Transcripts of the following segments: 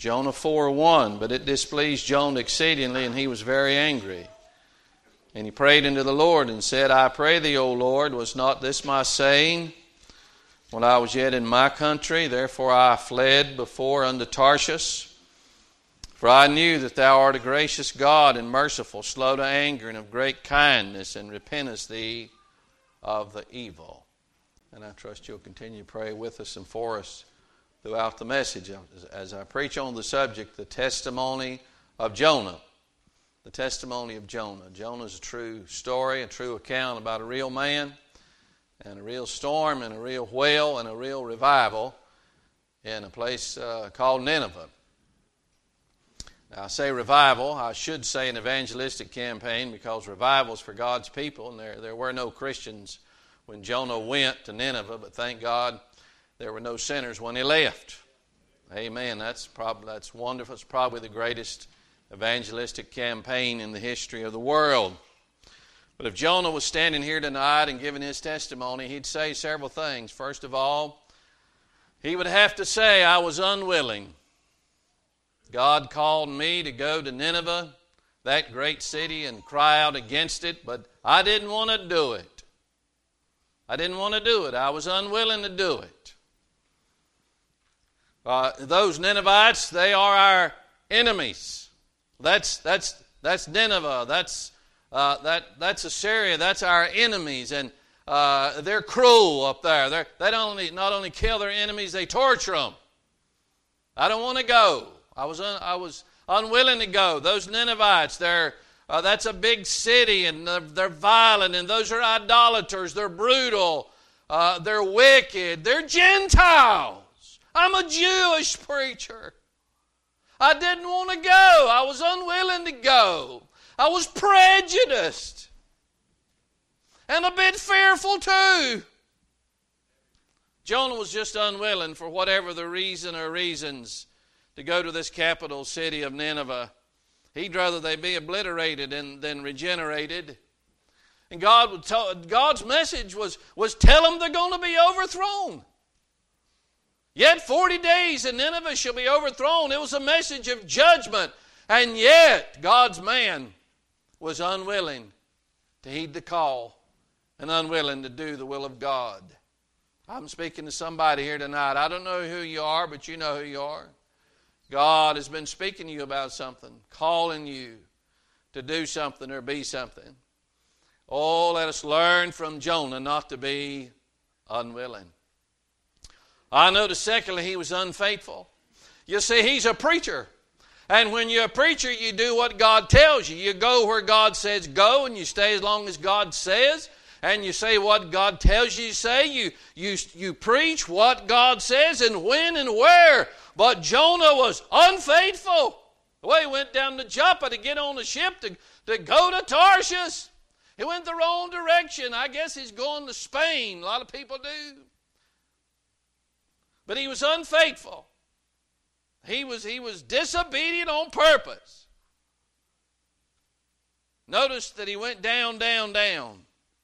Jonah 4:1, but it displeased Jonah exceedingly, and he was very angry. And he prayed unto the Lord and said, I pray thee, O Lord, was not this my saying when I was yet in my country? Therefore I fled before unto Tarshish. For I knew that thou art a gracious God and merciful, slow to anger, and of great kindness, and repentest thee of the evil. And I trust you'll continue to pray with us and for us throughout the message as I preach on the subject, the testimony of Jonah. The testimony of Jonah. Jonah is a true story, a true account about a real man and a real storm and a real whale and a real revival in a place called Nineveh. Now, I say revival. I should say an evangelistic campaign, because revival is for God's people, and there were no Christians when Jonah went to Nineveh, but thank God there were no sinners when he left. Amen. That's wonderful. It's probably the greatest evangelistic campaign in the history of the world. But if Jonah was standing here tonight and giving his testimony, he'd say several things. First of all, he would have to say, I was unwilling. God called me to go to Nineveh, that great city, and cry out against it, but I didn't want to do it. I didn't want to do it. I was unwilling to do it. Those Ninevites, they are our enemies. That's Nineveh. That's Assyria. That's our enemies, and they're cruel up there. They not only kill their enemies, they torture them. I don't want to go. I was unwilling to go. Those Ninevites, that's a big city, and they're violent, and those are idolaters. They're brutal. They're wicked. They're Gentiles. I'm a Jewish preacher. I didn't want to go. I was unwilling to go. I was prejudiced and a bit fearful too. Jonah was just unwilling, for whatever the reason or reasons, to go to this capital city of Nineveh. He'd rather they be obliterated than regenerated. And God's message was tell them they're going to be overthrown. Yet 40 days and Nineveh shall be overthrown. It was a message of judgment. And yet God's man was unwilling to heed the call and unwilling to do the will of God. I'm speaking to somebody here tonight. I don't know who you are, but you know who you are. God has been speaking to you about something, calling you to do something or be something. Oh, let us learn from Jonah not to be unwilling. I noticed secondly, he was unfaithful. You see, he's a preacher. And when you're a preacher, you do what God tells you. You go where God says go, and you stay as long as God says. And you say what God tells you to say. You preach what God says and when and where. But Jonah was unfaithful. Well, he went down to Joppa to get on a ship to go to Tarshish. He went the wrong direction. I guess he's going to Spain. A lot of people do. But he was unfaithful. He was disobedient on purpose. Notice that he went down, down, down.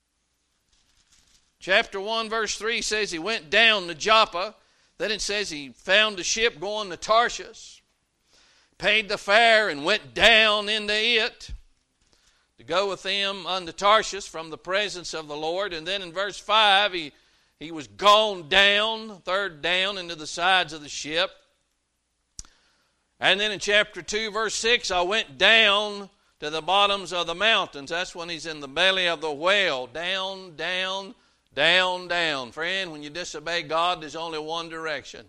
Chapter 1, verse 3 says he went down to Joppa. Then it says he found a ship going to Tarshish, paid the fare, and went down into it to go with them unto Tarshish from the presence of the Lord. And then in verse 5, he was gone down, third down, into the sides of the ship. And then in chapter 2, verse 6, I went down to the bottoms of the mountains. That's when he's in the belly of the whale. Down, down, down, down. Friend, when you disobey God, there's only one direction.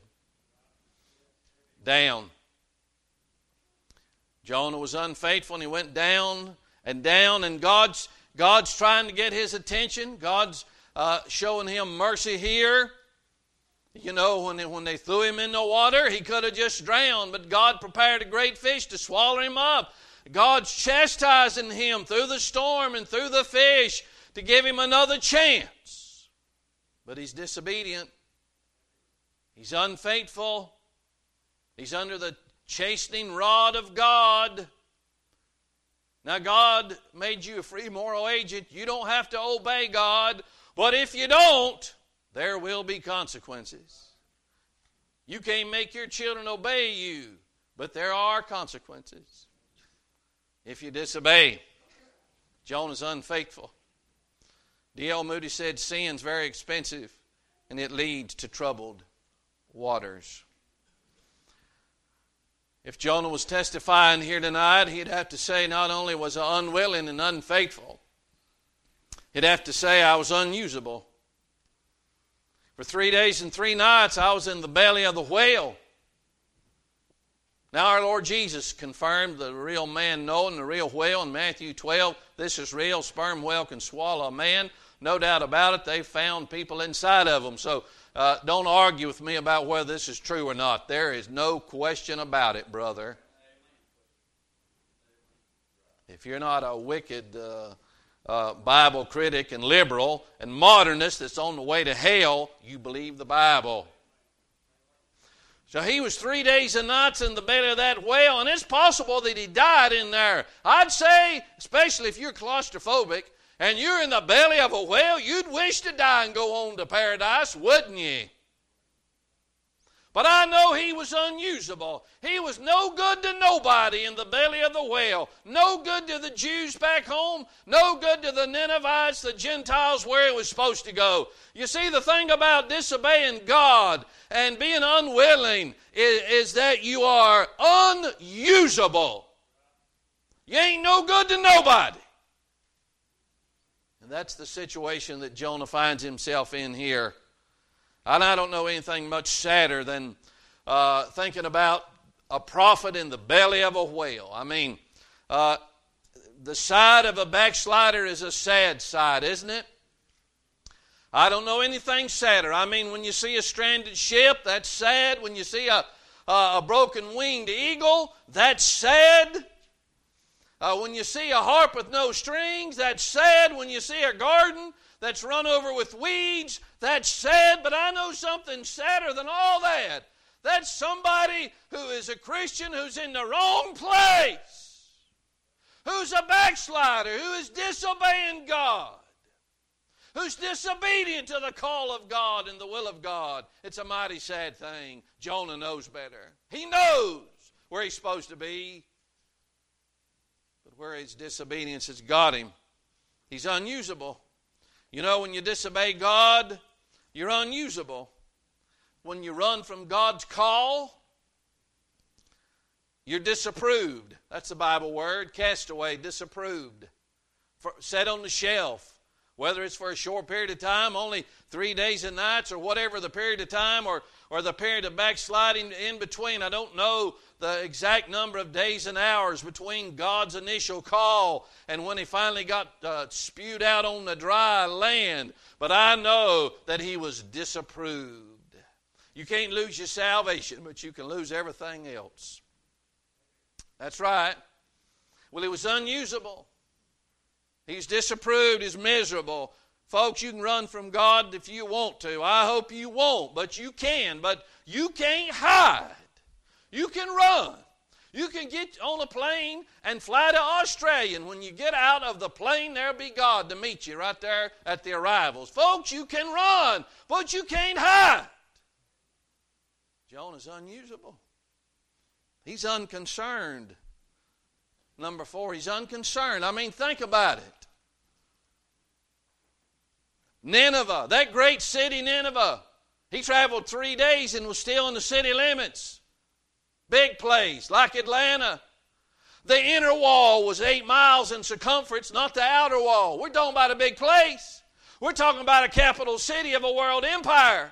Down. Jonah was unfaithful, and he went down, and God's trying to get his attention. God's showing him mercy here. You know, when they threw him in the water, he could have just drowned, but God prepared a great fish to swallow him up. God's chastising him through the storm and through the fish to give him another chance. But he's disobedient. He's unfaithful. He's under the chastening rod of God. Now, God made you a free moral agent. You don't have to obey God. But if you don't, there will be consequences. You can't make your children obey you, But there are consequences if you disobey. Jonah's unfaithful. D.L. Moody said, sin's very expensive, and it leads to troubled waters. If Jonah was testifying here tonight, he'd have to say not only was I unwilling and unfaithful, he'd have to say I was unusable. For 3 days and 3 nights I was in the belly of the whale. Now our Lord Jesus confirmed the real man Noah and the real whale in Matthew 12. This is real. Sperm whale can swallow a man. No doubt about it. They found people inside of them. So don't argue with me about whether this is true or not. There is no question about it, brother. If you're not a wicked Bible critic and liberal and modernist that's on the way to hell, you believe the Bible. So he was 3 days and nights in the belly of that whale, and it's possible that he died in there. I'd say, especially if you're claustrophobic and you're in the belly of a whale, you'd wish to die and go on to paradise, wouldn't you? But I know he was unusable. He was no good to nobody in the belly of the whale. No good to the Jews back home. No good to the Ninevites, the Gentiles, where he was supposed to go. You see, the thing about disobeying God and being unwilling is that you are unusable. You ain't no good to nobody. And that's the situation that Jonah finds himself in here. And I don't know anything much sadder than thinking about a prophet in the belly of a whale. I mean, the side of a backslider is a sad side, isn't it? I don't know anything sadder. I mean, when you see a stranded ship, that's sad. When you see a broken-winged eagle, that's sad. When you see a harp with no strings, that's sad. When you see a garden that's run over with weeds, that's sad. But I know something sadder than all that. That's somebody who is a Christian who's in the wrong place, who's a backslider, who is disobeying God, who's disobedient to the call of God and the will of God. It's a mighty sad thing. Jonah knows better. He knows where he's supposed to be, but where his disobedience has got him, he's unusable. You know, when you disobey God, you're unusable. When you run from God's call, you're disapproved. That's the Bible word, castaway, disapproved. Set on the shelf. Whether it's for a short period of time, only 3 days and nights, or whatever the period of time, or the period of backsliding in between. I don't know the exact number of days and hours between God's initial call and when he finally got spewed out on the dry land. But I know that he was disapproved. You can't lose your salvation, but you can lose everything else. That's right. Well, he was unusable. He's disapproved. He's miserable. Folks, you can run from God if you want to. I hope you won't, but you can. But you can't hide. You can run. You can get on a plane and fly to Australia, and when you get out of the plane, there'll be God to meet you right there at the arrivals. Folks, you can run, but you can't hide. Jonah's unusable. He's unconcerned. Number 4, he's unconcerned. I mean, think about it. Nineveh, that great city Nineveh. He traveled 3 days and was still in the city limits. Big place, like Atlanta. The inner wall was 8 miles in circumference, not the outer wall. We're talking about a big place. We're talking about a capital city of a world empire.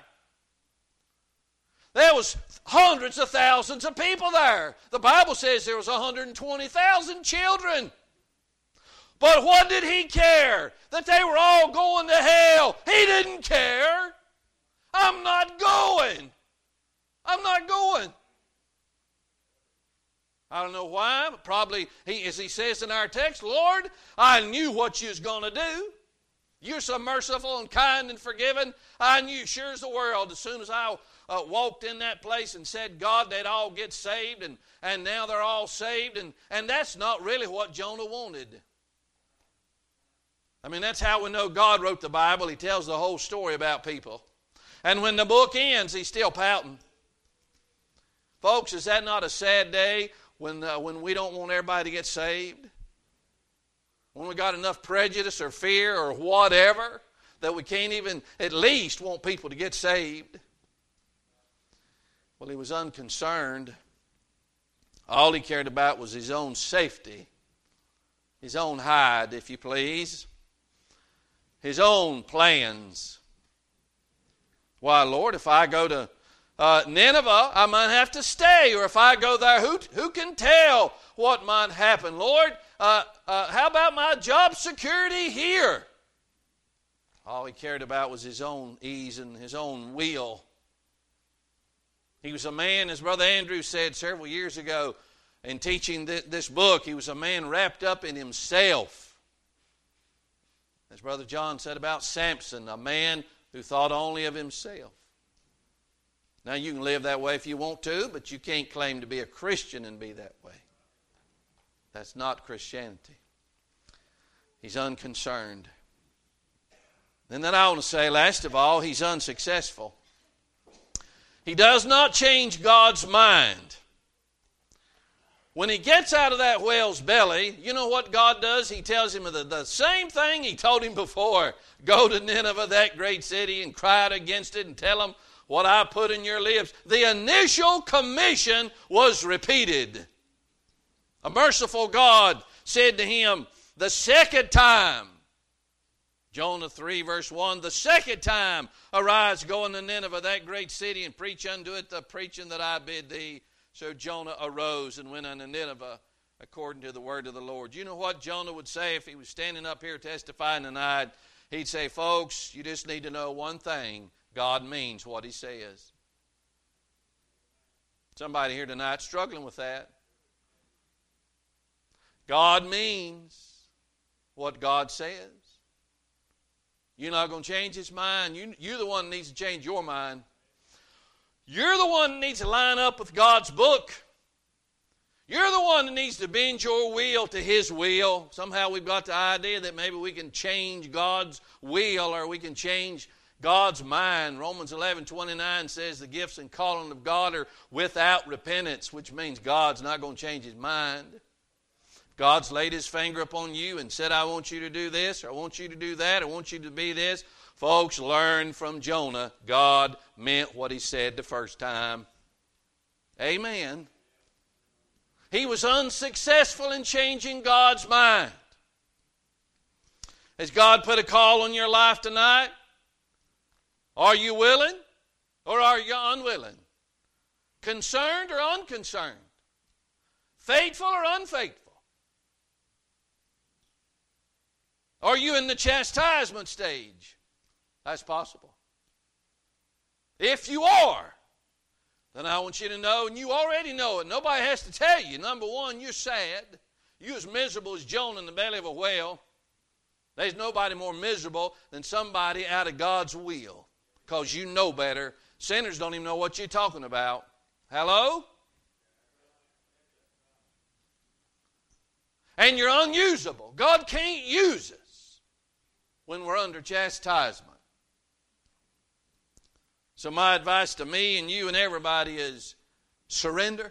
There was hundreds of thousands of people there. The Bible says there was 120,000 children. But what did he care? That they were all going to hell. He didn't care. I'm not going. I'm not going. I don't know why, but probably, as he says in our text, Lord, I knew what you was going to do. You're so merciful and kind and forgiving. I knew sure as the world as soon as I walked in that place and said, God, they'd all get saved, and now they're all saved. And that's not really what Jonah wanted. I mean, that's how we know God wrote the Bible. He tells the whole story about people. And when the book ends, he's still pouting. Folks, is that not a sad day when we don't want everybody to get saved? When we got enough prejudice or fear or whatever that we can't even at least want people to get saved? Well, he was unconcerned. All he cared about was his own safety, his own hide, if you please, his own plans. Why, Lord, if I go to Nineveh, I might have to stay, or if I go there, who can tell what might happen? Lord, how about my job security here? All he cared about was his own ease and his own will. He was a man, as Brother Andrew said several years ago in teaching this book, he was a man wrapped up in himself. As Brother John said about Samson, a man who thought only of himself. Now, you can live that way if you want to, but you can't claim to be a Christian and be that way. That's not Christianity. He's unconcerned. And then I want to say, last of all, he's unsuccessful. He does not change God's mind. When he gets out of that whale's belly, you know what God does? He tells him the same thing he told him before. Go to Nineveh, that great city, and cry out against it and tell them what I put in your lips. The initial commission was repeated. A merciful God said to him the second time, Jonah 3 verse 1, the second time, arise, go into Nineveh, that great city, and preach unto it the preaching that I bid thee. So Jonah arose and went unto Nineveh according to the word of the Lord. You know what Jonah would say if he was standing up here testifying tonight? He'd say, folks, you just need to know one thing. God means what he says. Somebody here tonight struggling with that. God means what God says. You're not going to change his mind. You're the one that needs to change your mind. You're the one that needs to line up with God's book. You're the one that needs to bend your will to his will. Somehow we've got the idea that maybe we can change God's will or we can change God's mind. Romans 11:29 says the gifts and calling of God are without repentance, which means God's not going to change his mind. God's laid his finger upon you and said, I want you to do this, or I want you to do that, I want you to be this. Folks, learn from Jonah. God meant what he said the first time. Amen. He was unsuccessful in changing God's mind. Has God put a call on your life tonight? Are you willing or are you unwilling? Concerned or unconcerned? Faithful or unfaithful? Are you in the chastisement stage? That's possible. If you are, then I want you to know, and you already know it. Nobody has to tell you. Number one, you're sad. You're as miserable as Jonah in the belly of a whale. There's nobody more miserable than somebody out of God's will, because you know better. Sinners don't even know what you're talking about. Hello? And you're unusable. God can't use us when we're under chastisement. So my advice to me and you and everybody is surrender.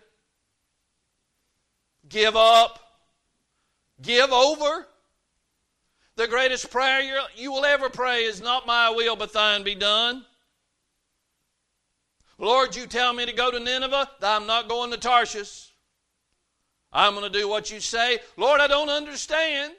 Give up. Give over. The greatest prayer you will ever pray is not my will but thine be done. Lord, you tell me to go to Nineveh, I'm not going to Tarshish. I'm going to do what you say. Lord, I don't understand.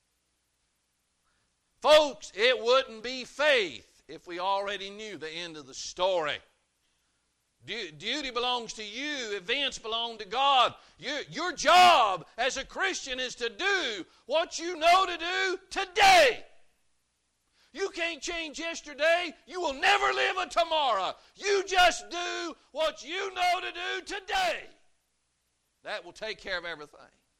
Folks, it wouldn't be faith if we already knew the end of the story. Duty belongs to you. Events belong to God. Your job as a Christian is to do what you know to do today. You can't change yesterday. You will never live a tomorrow. You just do what you know to do today. That will take care of everything.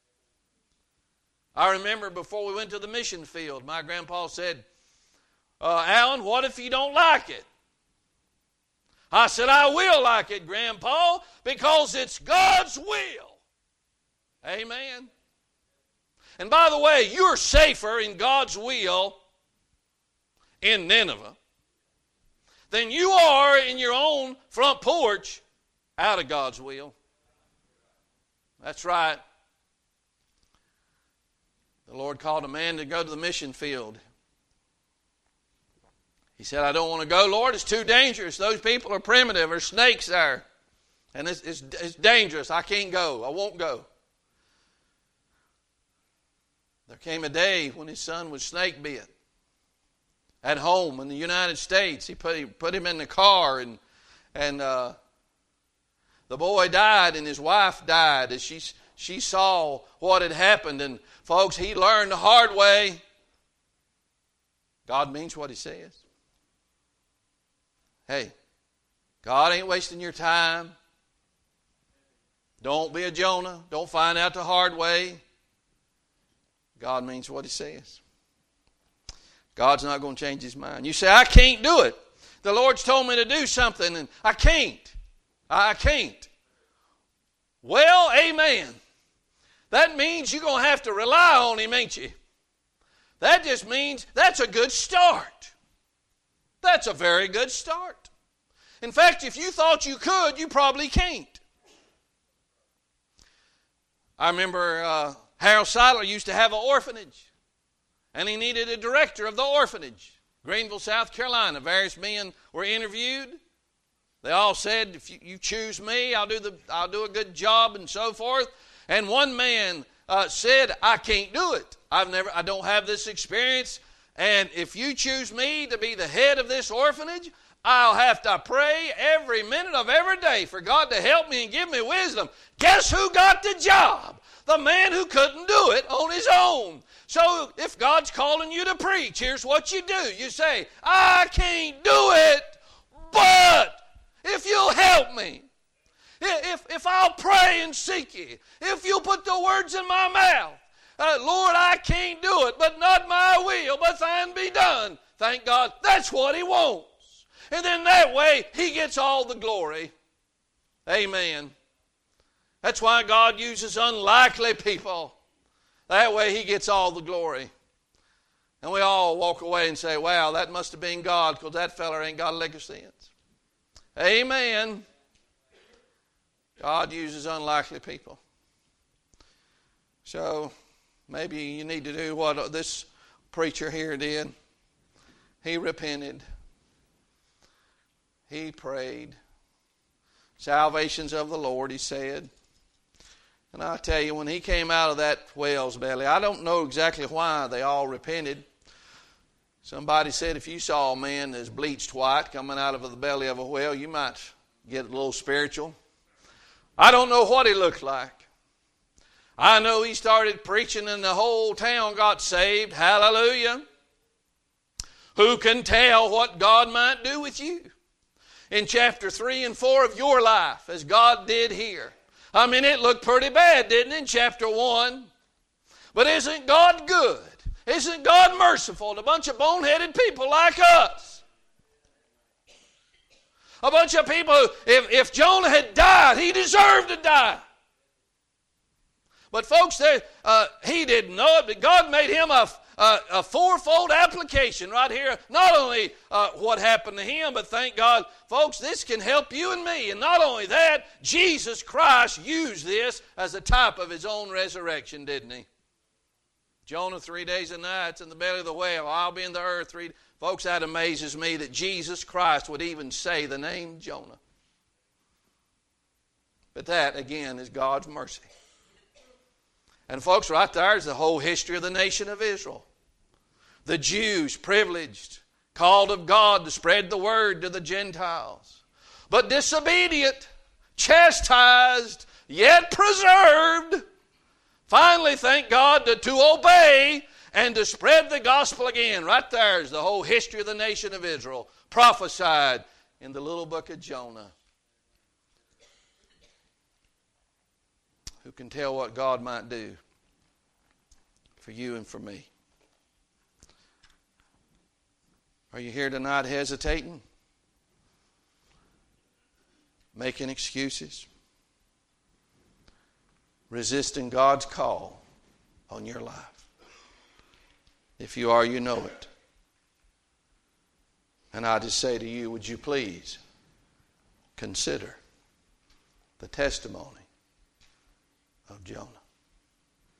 I remember before we went to the mission field, my grandpa said, Alan, what if you don't like it? I said, I will like it, Grandpa, because it's God's will. Amen. And by the way, you're safer in God's will in Nineveh than you are in your own front porch out of God's will. That's right. The Lord called a man to go to the mission field. He said, I don't want to go, Lord. It's too dangerous. Those people are primitive. There's snakes there. And it's dangerous. I can't go. I won't go. There came a day when his son was snake bit. At home in the United States. He put him in the car, and the boy died, and his wife died as she saw what had happened. And folks, he learned the hard way. God means what He says. Hey, God ain't wasting your time. Don't be a Jonah. Don't find out the hard way. God means what He says. God's not going to change His mind. You say, I can't do it. The Lord's told me to do something, and I can't. I can't. Well, amen. That means you're going to have to rely on Him, ain't you? That just means that's a good start. That's a very good start. In fact, if you thought you could, you probably can't. I remember Harold Seidler used to have an orphanage, and he needed a director of the orphanage. Greenville, South Carolina. Various men were interviewed. They all said, if you choose me, I'll do a good job and so forth. And one man said, I can't do it. I don't have this experience. And if you choose me to be the head of this orphanage, I'll have to pray every minute of every day for God to help me and give me wisdom. Guess who got the job? The man who couldn't do it on his own. So if God's calling you to preach, here's what you do. You say, I can't do it, but if you'll help me, if I'll pray and seek you, if you'll put the words in my mouth, Lord, I can't do it, but not my will, but thine be done. Thank God, that's what He wants. And then that way, He gets all the glory. Amen. That's why God uses unlikely people. That way He gets all the glory. And we all walk away and say, wow, that must have been God, because that feller ain't got a lick of sense. Amen. God uses unlikely people. So maybe you need to do what this preacher here did. He repented. He prayed. Salvation's of the Lord, he said. And I tell you, when he came out of that whale's belly, I don't know exactly why they all repented. Somebody said if you saw a man that's bleached white coming out of the belly of a whale, you might get a little spiritual. I don't know what he looked like. I know he started preaching and the whole town got saved. Hallelujah. Who can tell what God might do with you in chapter 3 and 4 of your life as God did here? I mean, it looked pretty bad, didn't it, in chapter 1? But isn't God good? Isn't God merciful to a bunch of boneheaded people like us? A bunch of people who, if Jonah had died, he deserved to die. But folks, he didn't know it, but God made him a fourfold application right here. Not only what happened to him, but thank God, folks, this can help you and me. And not only that, Jesus Christ used this as a type of His own resurrection, didn't He? Jonah 3 days and nights in the belly of the whale. I'll be in the earth 3 days. Folks, that amazes me that Jesus Christ would even say the name Jonah. But that, again, is God's mercy. And folks, right there is the whole history of the nation of Israel. The Jews, privileged, called of God to spread the word to the Gentiles. But disobedient, chastised, yet preserved. Finally, thank God, to obey and to spread the gospel again. Right there is the whole history of the nation of Israel, prophesied in the little book of Jonah. Who can tell what God might do for you and for me? Are you here tonight hesitating? Making excuses? Resisting God's call on your life? If you are, you know it. And I just say to you, would you please consider the testimony of Jonah.